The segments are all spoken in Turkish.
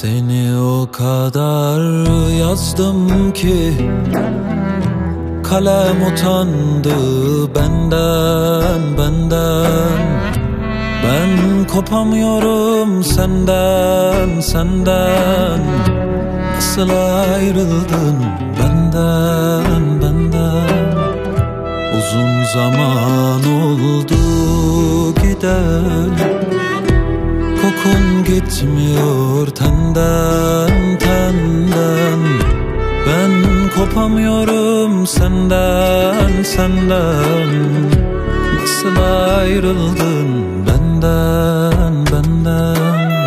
Seni o kadar yazdım ki kalem utandı benden. Ben kopamıyorum senden. Nasıl ayrıldın benden. Uzun zaman oldu gideli, kokun gitmiyor tenden. Ben kopamıyorum senden. Nasıl ayrıldın benden.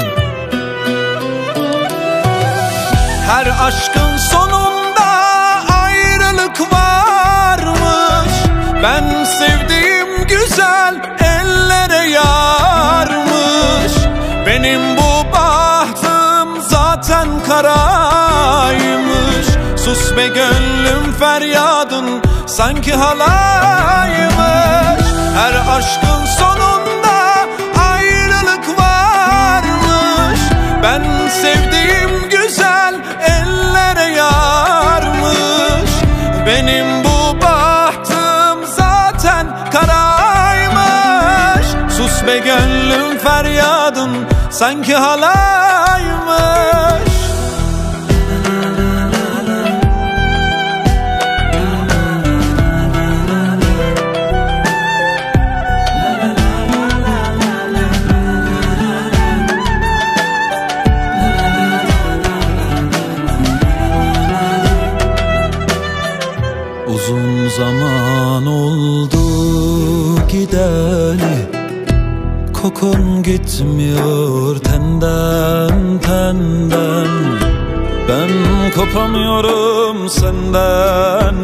Her aşkın sonunda ayrılık varmış. Ben sevdiğim güzel ellere yarmış. Benim bu bahtım zaten karaymış. Sus be gönlüm feryadın sanki halaymış. Her aşkın sonunda ayrılık varmış. Ben sevdiğim güzel ellere yarmış. Benim bu bahtım zaten karaymış. Sus be gönlüm feryadın sanki halaymış. Uzun zaman oldu gideli, kokun gitmiyor tenden. Ben kopamıyorum senden.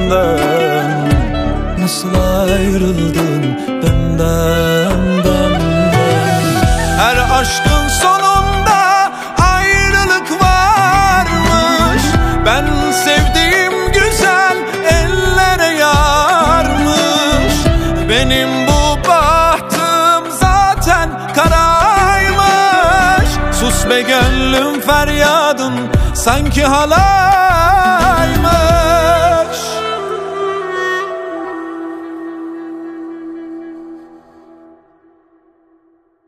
Nasıl ayrıldın benden. Her aşkın sonunda ayrılık varmış. Ben sevdiğim güzel ellere yarmış. Benim bu bahtım zaten karaymış. Sus be gönlüm feryadın sanki halay.